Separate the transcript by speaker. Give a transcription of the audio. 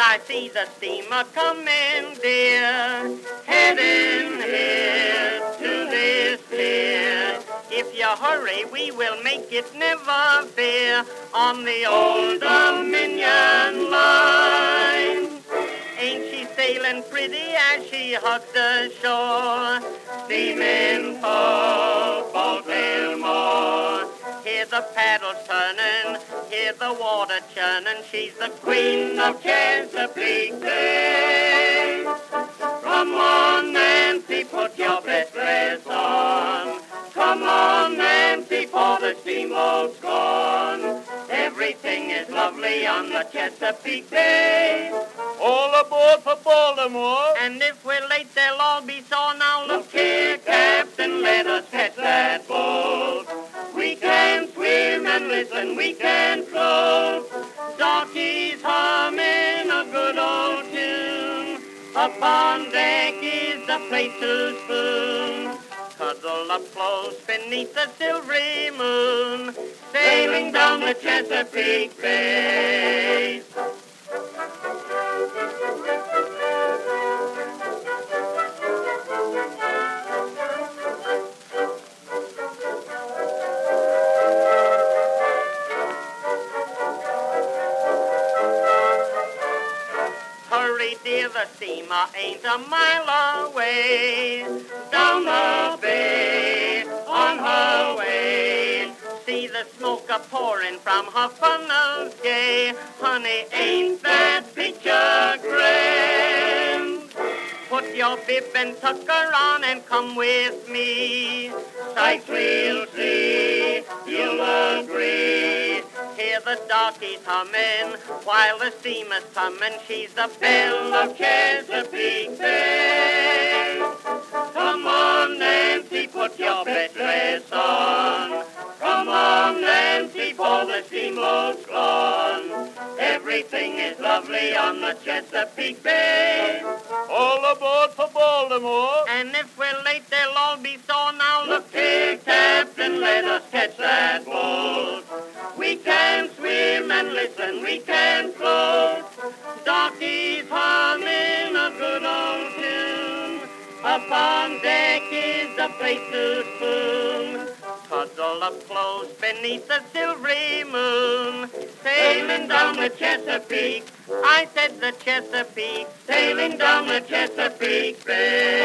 Speaker 1: I see the steamer coming, dear, heading here to this pier. If you hurry, we will make it, never fear, on the old Dominion line. Ain't she sailing pretty as she hugs the shore, steaming for Baltimore? Hear the paddles turning, hear the water churning, she's the queen of Chesapeake Bay. Come on, Nancy, put your best dress on. Come on, Nancy, for the steamboat's gone. Everything is lovely on the Chesapeake Bay.
Speaker 2: All aboard for Baltimore.
Speaker 1: And if we're late, they'll all be sore. Now look here, Captain, let us catch that boat. We can swim and listen, we can float. Darkies humming a good old tune. Up on deck is the place to spoon. Cuddle up close beneath the silvery moon, sailing down the Chesapeake Bay. Hurry, dear, the steamer ain't a mile away. Down the bay, on her way. See the smoke a-pouring from her funnels gay. Honey, ain't that picture grand? Put your bib and tucker on and come with me. Sights we'll see, you'll agree. Hear the darkies humming while the steamer's coming. She's the belle of Chesapeake Bay. Come on, Nancy, put your best dress on. Come on, Nancy, for the steamboat's gone. Everything is lovely on the Chesapeake Bay.
Speaker 2: All aboard for Baltimore.
Speaker 1: And if we're late, they'll all be sore. Now look here, Captain, let us catch that boat. We can swim and listen, we can float. Darkies humming a good old tune. Up on deck is the place to spoon. Cuddle up close beneath the silvery moon, sailing down the Chesapeake. I said the Chesapeake, sailing down the Chesapeake Bay.